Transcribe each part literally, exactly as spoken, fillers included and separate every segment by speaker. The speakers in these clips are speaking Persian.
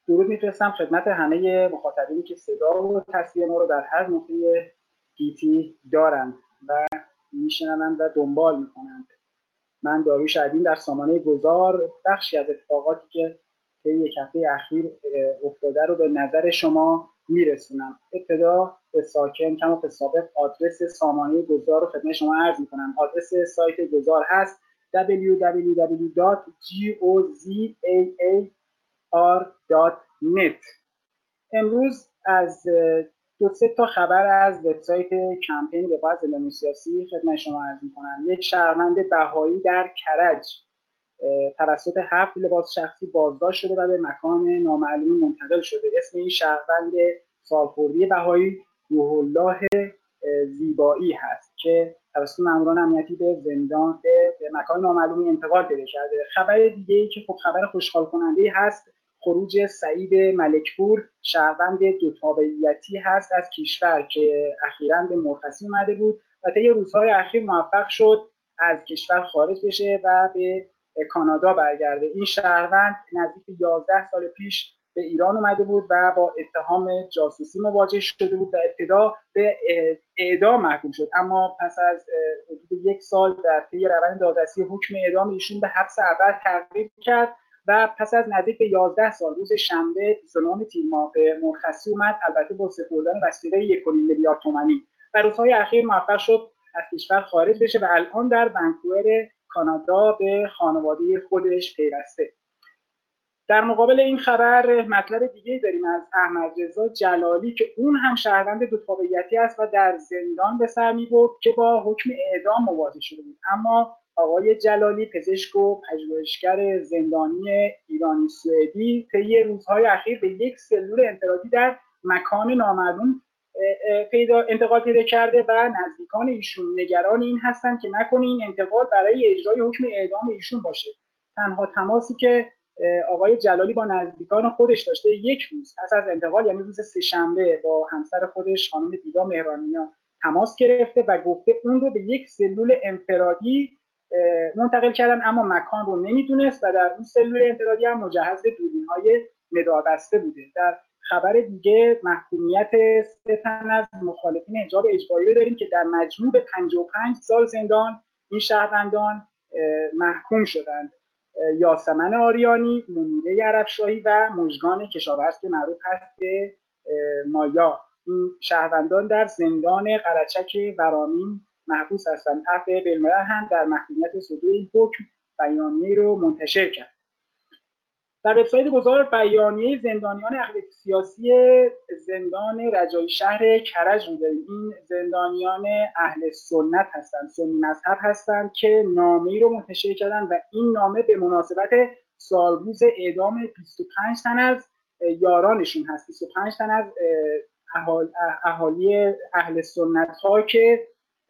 Speaker 1: درود میفرستم خدمت همه مخاطبینی که صدا و تصویر ما رو در هر نقطه گیتی دارند و میشنوند و دنبال میکنند. من داریوش عدین در سامانه گذار بخشی از اتفاقاتی که طی یک هفته اخیر افتاده رو به نظر شما میرسونم. ابتدا به ساکن کما به سابق آدرس سامانه گذار رو خدمت شما عرض میکنم. آدرس سایت گذار هست دبلیو دبلیو دبلیو دات گوزار دات نت. امروز از دو سه تا خبر از وبسایت کمپین دفاع از زندانیان سیاسی خدمت شما عرض می‌کنم. یک شهروند بهایی در کرج توسط هفت لباس شخصی بازداشت شده و به مکان نامعلوم منتقل شده. اسم این شهروند سالخوردی بهایی روح الله زیبایی هست که توسط ماموران امنیتی به زندان به مکان نامعلومی انتقال پیدا کرده. خبر دیگه ای که خب خبر خوشحال کننده هست خروج سعید ملکپور شهروند دو تابعیتی هست از کشور که اخیراً به مرخصی اومده بود و طی روزهای اخیر موفق شد از کشور خارج بشه و به کانادا برگرده. این شهروند نزدیک یازده سال پیش به ایران اومده بود و با اتهام جاسوسی مواجه شده بود و ابتدا به اعدام محکوم شد، اما پس از حدود یک سال در طی روند دادرسی حکم اعدام ایشون به حبس ابد تغییر کرد و پس از نزدیک به یازده سال روز شنبه بیست و نه تیر ماه به مرخصی اومد، البته با سپردن وثیقه یک و نیم میلیارد تومانی و روزهای اخیر موفق شد از کشور خارج بشه و الان در ونکوور کانادا به خانواده خودش پیوسته. در مقابل این خبر مطلب دیگه داریم از احمد رضا جلالی که اون هم شهروند دو تابعیتی است و در زندان به سر می‌برد که با حکم اعدام مواجه شده بود، اما آقای جلالی پزشک و پژوهشگر زندانی ایرانی سوئدی طی روزهای اخیر به یک سلول انفرادی در مکان نامعلوم پیدا انتقال پیدا کرده و نزدیکان ایشون نگران این هستند که نکنه این انتقال برای اجرای حکم اعدام ایشون باشه. تنها تماسی که آقای جلالی با نزدیکان خودش داشته یک روز پس از انتقال، یعنی روز سه‌شنبه، با همسر خودش خانم دیدا مهرانیان تماس گرفته و گفته اون رو به یک سلول انفرادی منتقل کردن، اما مکان رو نمیدونست و در اون سلول انفرادی هم مجهز به دوربین‌های مداربسته بوده. در خبر دیگه محکومیت سه تن از مخالفین حجاب اجباری رو داریم که در مجموع به پنجاه و پنج سال زندان این شهروندان محکوم شدند. یاسمن آریانی، منیره عربشاهی و مژگان کشاورز که معروف هست به مایا، این شهروندان در زندان قرچک ورامین محبوس هستند. عفو بالملل هم در محکومیت صدور این حکم بیانیه رو منتشر کرد. در وبسایت گذار بیانیه زندانیان اهل سیاسی زندان رجایی شهر کرج رو داریم. این زندانیان اهل سنت هستند، سنی مذهب هستند که نامه‌ای رو منتشر کردن و این نامه به مناسبت سالروز اعدام بیست و پنج تن از یارانشون هست، بیست و پنج تن از اهالی اهل سنت ها که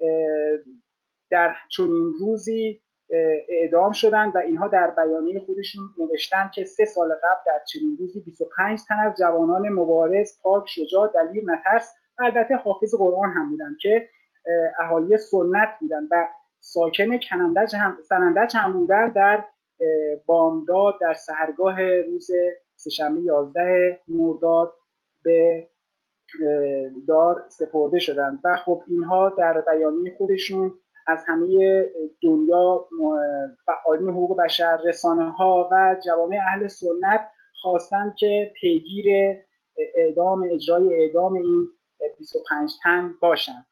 Speaker 1: در چنین روزی اعدام شدند و اینها در بیانیه خودشون نوشتن که سه سال قبل در چنین روزی بیست و پنج تن از جوانان مبارز، پاک، شجاع، دلیر، نترس و البته حافظ قرآن هم بودن که اهالی سنت بودن و ساکن کنندج هم سنندج هم بودن، در بامداد در سحرگاه روز سه‌شنبه یازده مرداد به دار سپرده شدند و خب اینها در بیانیه خودشون از همه دنیا فعالین حقوق بشر، رسانه‌ها و جوامع اهل سنت خواستند که پیگیر اعدام اجرای اعدام این بیست و پنج تن باشند.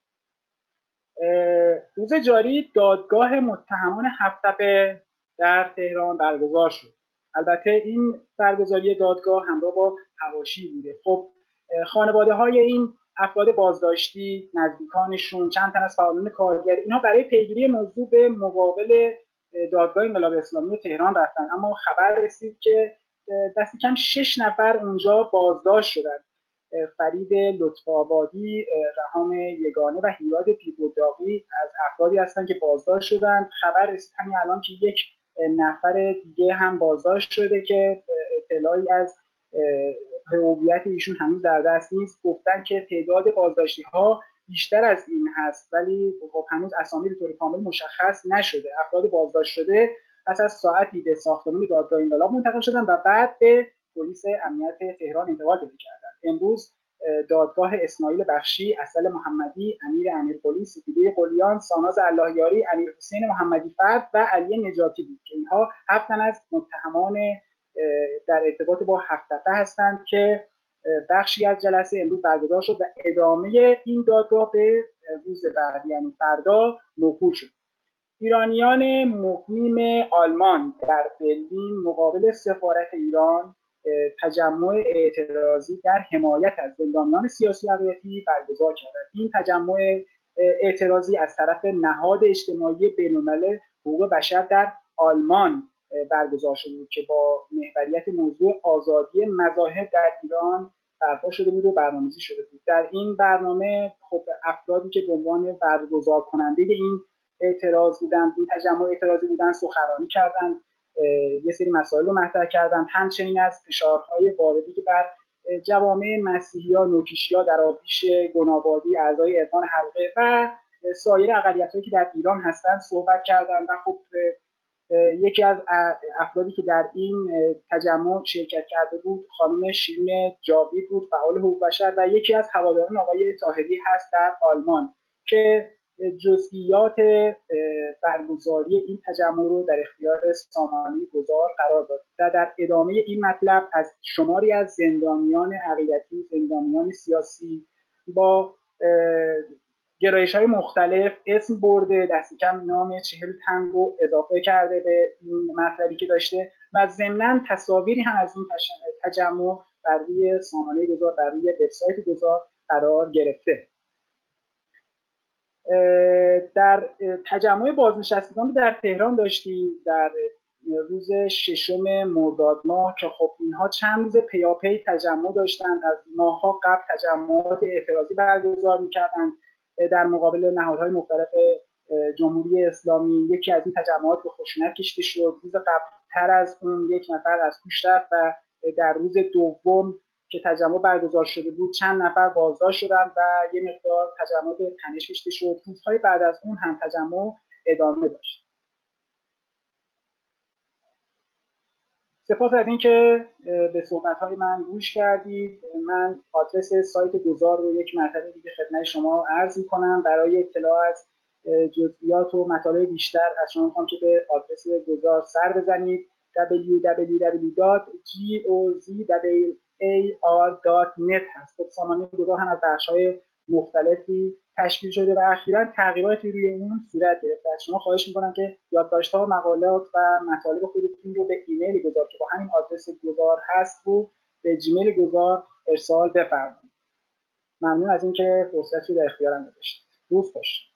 Speaker 1: روز جاری دادگاه متهمان هفت‌تپه در تهران برگزار شد. البته این برگزاری دادگاه همراه با حواشی بوده. خب خانواده‌های این افراد بازداشتی، نزدیکانشون، چند تن از فعالین کارگر، اینا برای پیگیری موضوع به مقابل دادگاه انقلاب اسلامی تهران رفتن، اما خبر رسید که دست کم شش نفر اونجا بازداشت شدند. فرید لطف‌آبادی، رهام یگانه و هیراد پیربداغی از افرادی هستند که بازداشت شدند. خبر رسید همین الان که یک نفر دیگه هم بازداشت شده که اطلاعی از هویت ایشون هنوز در دست نیست. گفتن که تعداد بازداشتی ها بیشتر از این هست، ولی خب هنوز اسامی به طور کامل مشخص نشده. افراد بازداشت شده پس از ساعتی به ساختمان دادگاه انقلاب منتقل شدن و بعد به پلیس امنیت تهران انتقال پیدا کردند. امروز دادگاه اسماعیل بخشی، اصل محمدی، امیر امیر پلیس، سپیده قلیان، ساناز اللهیاری، امیر حسین محمدی فرد و علی نجاتی بود که اینها هفت تن از متهمان در ارتباط با هفت دفعه هستند که بخشی از جلسه امروز برگزار شد و ادامه این دادگاه به روز بعد یعنی فردا موکول شد. ایرانیان مقیم آلمان در برلین مقابل سفارت ایران تجمع اعتراضی در حمایت از زندانیان سیاسی و عقیدتی برگزار کردند. این تجمع اعتراضی از طرف نهاد اجتماعی بین‌الملل حقوق بشر در آلمان برگزار شده بود که با محوریت موضوع آزادی مذاهب در ایران برپا شده بود و برنامه‌ریزی شده بود. در این برنامه خب افرادی که به عنوان برگزار کننده این اعتراض بودن، این تجمع اعتراضی بودن، سخنرانی کردند، یه سری مسائل رو مطرح کردند، همچنین از فشارهای واردی که بر جوامع مسیحی‌ها، نوکیشی‌ها در آتش گنابادی، اعضای عرفان حلقه و سایر اقلیت‌هایی که در ایران هستند صحبت کردند و خب یکی از افرادی که در این تجمع شرکت کرده بود خانم شیرین جاوید بود، فعال حقوق بشر و یکی از هواداران آقای طاهری هست در آلمان که جزئیات برگزاری این تجمع رو در اختیار سامانه گذار قرار داد و در ادامه این مطلب از شماری از زندانیان عقیدتی، زندانیان سیاسی با گرایش‌های مختلف اسم برده، دست کم نام چهل تن رو اضافه کرده به این مطلبی که داشته و ضمناً تصاویری هم از این تجمع بر روی سامانه گذار، بر روی وبسایت گذار قرار گرفته. در تجمع بازنشستگان در تهران داشتیم در روز ششم مرداد ماه که خب اینها چند روز پیاپی تجمع داشتند، از ماه‌ها قبل تجمعات اعتراضی برگزار می‌کردند در مقابل نهادهای مختلف جمهوری اسلامی. یکی از این تجمعات به خشونت کشیده شد. روز قبل‌تر از اون یک نفر از هوش رفت و در روز دوم که تجمع برگزار شده بود چند نفر بازداشت شدند و یه مقدار تجمع به تنش کشیده شد. روزهای بعد از اون هم تجمع ادامه داشت. سپاس از اینکه به صحبت‌های من گوش کردید. من آدرس سایت گذار رو یک مرتبه دیگه خدمت شما عرض می‌کنم. برای اطلاع از جزئیات و مطالب بیشتر از شما می‌خوام که به آدرس گذار سر بزنید دبلیو دبلیو دبلیو دات گوزار دات نت هست. خب سامانه گذار هم از بخش‌های مختلفی تشکیل شده و اخیراً تغییراتی روی اون صورت گرفته. از شما خواهش می‌کنم که یادداشت‌ها، مقالات و مطالب خودتون رو به ایمیل گذار که با همین آدرس گذار هست رو به جیمیل گذار ارسال بفرمایید. ممنون از اینکه فرصتی در اختیارم گذاشتید. روز خوش.